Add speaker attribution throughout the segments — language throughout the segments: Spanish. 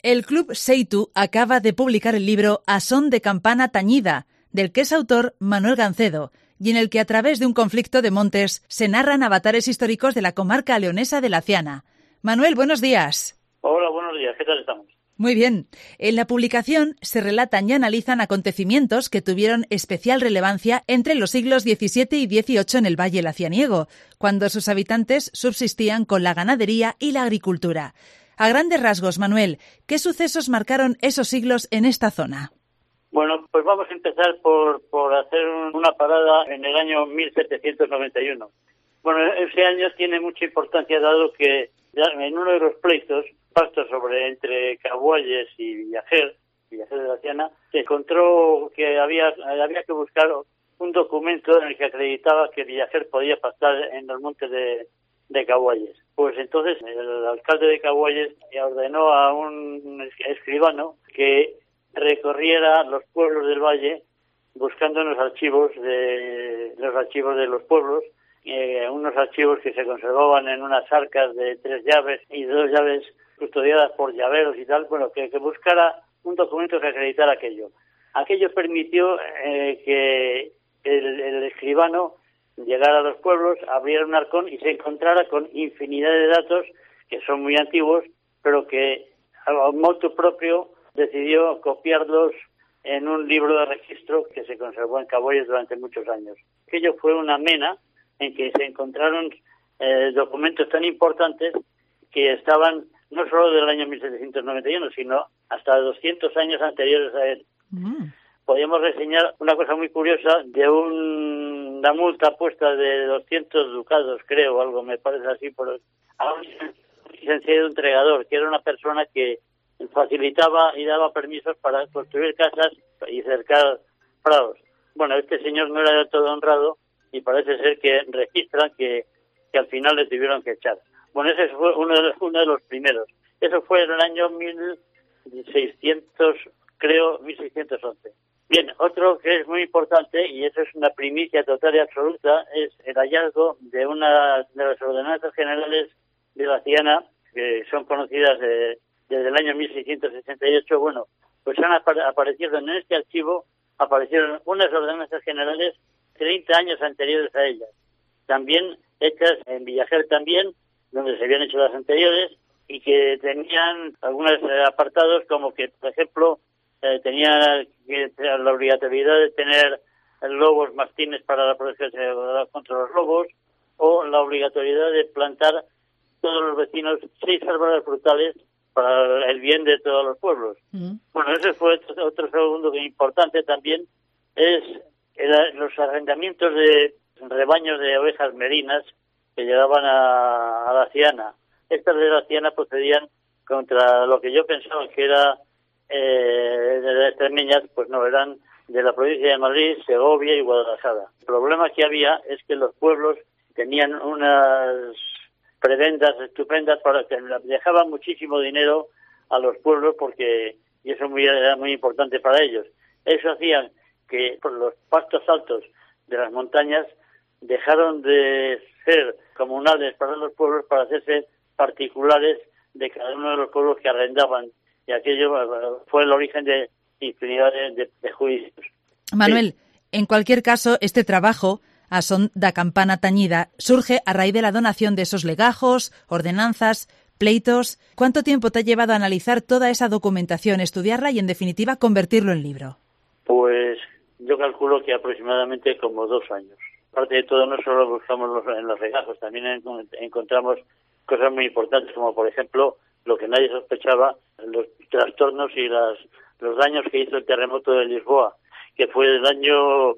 Speaker 1: El Club Seitu acaba de publicar el libro A son de campana tañida, del que es autor Manuel Gancedo, y en el que a través de un conflicto de montes se narran avatares históricos de la comarca leonesa de Laciana. Manuel, buenos días.
Speaker 2: Hola, buenos días. ¿Qué tal estamos?
Speaker 1: Muy bien. En la publicación se relatan y analizan acontecimientos que tuvieron especial relevancia entre los siglos XVII y XVIII en el Valle Lacianiego, cuando sus habitantes subsistían con la ganadería y la agricultura. A grandes rasgos, Manuel, ¿qué sucesos marcaron esos siglos en esta zona?
Speaker 2: Bueno, pues vamos a empezar por hacer una parada en el año 1791. Bueno, ese año tiene mucha importancia dado que en uno de los pleitos, pastos entre Cabualles y Villajer de Laciana, se encontró que había que buscar un documento en el que acreditaba que Villajer podía pastar en los montes de Cabualles. Pues entonces el alcalde de Cabualles ordenó a un escribano que recorriera los pueblos del valle buscando en los archivos de los pueblos, unos archivos que se conservaban en unas arcas de 3 llaves y 2 llaves custodiadas por llaveros y tal, bueno, que buscara un documento que acreditara aquello. Aquello permitió que el escribano llegara a los pueblos, abriera un arcón y se encontrara con infinidad de datos que son muy antiguos, pero que a motu propio decidió copiarlos en un libro de registro que se conservó en Cabualles durante muchos años. Aquello fue una mena en que se encontraron documentos tan importantes que estaban no solo del año 1791, sino hasta 200 años anteriores a él. Podríamos reseñar una cosa muy curiosa de una multa puesta de 200 ducados, creo, algo me parece así, a un licenciado entregador, que era una persona que facilitaba y daba permisos para construir casas y cercar prados. Bueno, este señor no era del todo honrado y parece ser que registran que al final le tuvieron que echar. Bueno, ese fue uno de los primeros. Eso fue en el año 1611. Bien, otro que es muy importante, y eso es una primicia total y absoluta, es el hallazgo de una de las ordenanzas generales de Laciana, que son conocidas desde el año 1668. Bueno, pues han aparecido en este archivo, aparecieron unas ordenanzas generales 30 años anteriores a ellas. También hechas en Villajer también, donde se habían hecho las anteriores, y que tenían algunos apartados como que, por ejemplo, tenía la obligatoriedad de tener lobos mastines para la protección contra los lobos, o la obligatoriedad de plantar todos los vecinos 6 árboles frutales para el bien de todos los pueblos. Bueno, ese fue otro segundo importante también, es los arrendamientos de rebaños de ovejas merinas que llegaban a Laciana. Estas de Laciana procedían contra lo que yo pensaba que era de las extremeñas, pues no, eran de la provincia de Madrid, Segovia y Guadalajara. El problema que había es que los pueblos tenían unas prebendas estupendas para que dejaban muchísimo dinero a los pueblos y eso era muy importante para ellos. Eso hacía que por los pastos altos de las montañas dejaron de ser comunales para los pueblos para hacerse particulares de cada uno de los pueblos que arrendaban, y aquello fue el origen de infinidad de juicios.
Speaker 1: Manuel,
Speaker 2: sí.
Speaker 1: En cualquier caso, este trabajo, A son da campana tañida, surge a raíz de la donación de esos legajos, ordenanzas, pleitos. ¿Cuánto tiempo te ha llevado a analizar toda esa documentación, estudiarla y, en definitiva, convertirlo en libro?
Speaker 2: Pues yo calculo que aproximadamente como 2 años. Aparte de todo, no solo buscamos en los legajos, también encontramos cosas muy importantes, como por ejemplo, lo que nadie sospechaba, los trastornos y los daños que hizo el terremoto de Lisboa, que fue del año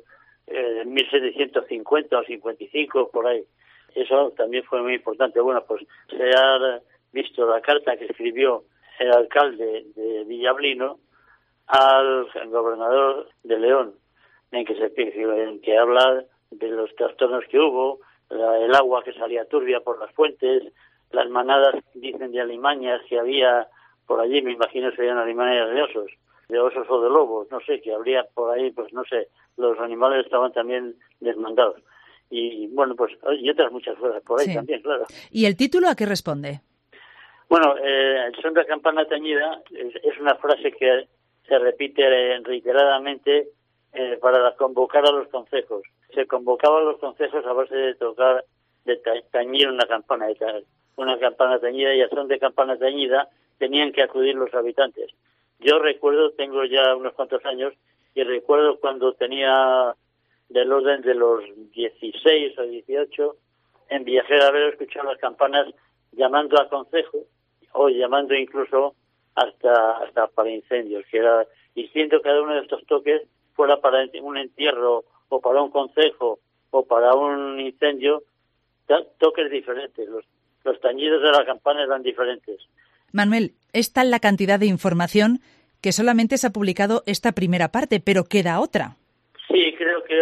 Speaker 2: 1750 o 55, por ahí. Eso también fue muy importante. Bueno, pues se ha visto la carta que escribió el alcalde de Villablino al gobernador de León, en que habla de los trastornos que hubo, el agua que salía turbia por las fuentes, las manadas, dicen, de alimañas que había por allí, me imagino serían alimañas de osos o de lobos, no sé, que habría por ahí, pues no sé, los animales estaban también desmandados. Y bueno, pues y otras muchas cosas por ahí también, claro.
Speaker 1: ¿Y el título a qué responde?
Speaker 2: Bueno, el son de campana tañida es una frase que se repite reiteradamente para convocar a los concejos. Se convocaba a los concejos a base de tocar, de tañir una campana tañida, y al son de campana tañida tenían que acudir los habitantes. Yo recuerdo, tengo ya unos cuantos años, y recuerdo cuando tenía del orden de los 16 o 18, en Villajer haber escuchado las campanas llamando a concejo, o llamando incluso hasta para incendios, que era diciendo cada uno de estos toques, fuera para un entierro o para un concejo o para un incendio, toques diferentes. Los tañidos de la campana eran diferentes.
Speaker 1: Manuel, es tal la cantidad de información que solamente se ha publicado esta primera parte, pero queda otra.
Speaker 2: Sí, creo que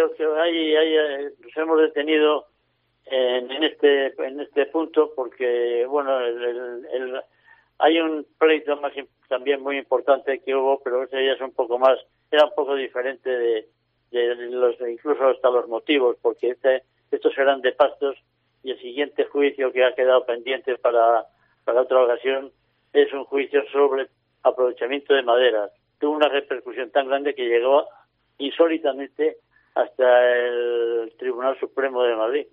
Speaker 2: nos hemos detenido en este punto porque, bueno, hay un pleito más también muy importante que hubo, pero ese ya es era un poco diferente de los, incluso hasta los motivos, porque estos eran de pastos, y el siguiente juicio que ha quedado pendiente para otra ocasión es un juicio sobre aprovechamiento de maderas. Tuvo una repercusión tan grande que llegó insólitamente hasta el Tribunal Supremo de Madrid,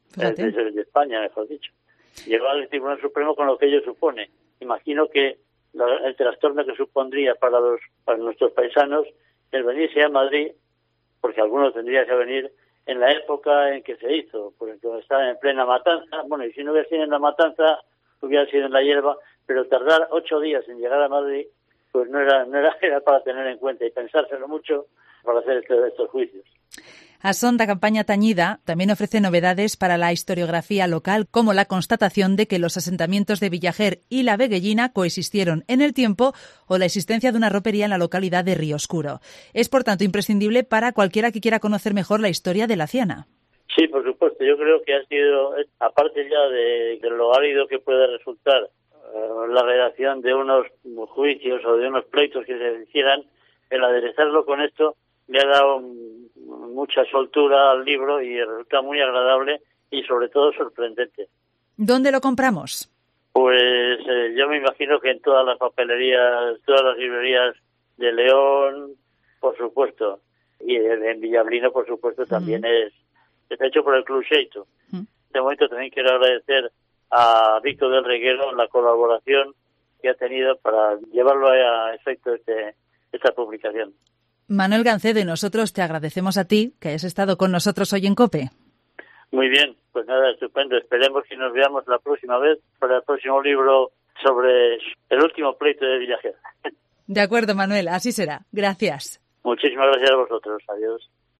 Speaker 2: de España, mejor dicho. Llegó al Tribunal Supremo con lo que ello supone. Imagino que el trastorno que supondría para nuestros paisanos el venirse a Madrid, porque algunos tendrían que venir en la época en que se hizo, porque estaban en plena matanza. Bueno, y si no hubiera sido en la matanza, hubiera sido en la hierba, pero tardar 8 días en llegar a Madrid, pues no era para tener en cuenta y pensárselo mucho para hacer estos juicios.
Speaker 1: A son da campana tañida también ofrece novedades para la historiografía local, como la constatación de que los asentamientos de Villajer y la Veguellina coexistieron en el tiempo, o la existencia de una ropería en la localidad de Río Oscuro. Es, por tanto, imprescindible para cualquiera que quiera conocer mejor la historia de la Ciana.
Speaker 2: Sí, por supuesto. Yo creo que ha sido, aparte ya de lo árido que puede resultar la redacción de unos juicios o de unos pleitos que se hicieran, el aderezarlo con esto le ha dado mucha soltura al libro y resulta muy agradable y sobre todo sorprendente.
Speaker 1: ¿Dónde lo compramos?
Speaker 2: Pues yo me imagino que en todas las papelerías, todas las librerías de León, por supuesto, y en Villablino, por supuesto, también es hecho por el Club Xeito. De momento también quiero agradecer a Víctor del Reguero la colaboración que ha tenido para llevarlo a efecto esta publicación.
Speaker 1: Manuel Gancedo, y nosotros te agradecemos a ti que hayas estado con nosotros hoy en COPE.
Speaker 2: Muy bien, pues nada, estupendo. Esperemos que nos veamos la próxima vez para el próximo libro sobre el último pleito de Villajer.
Speaker 1: De acuerdo, Manuel, así será. Gracias.
Speaker 2: Muchísimas gracias a vosotros. Adiós.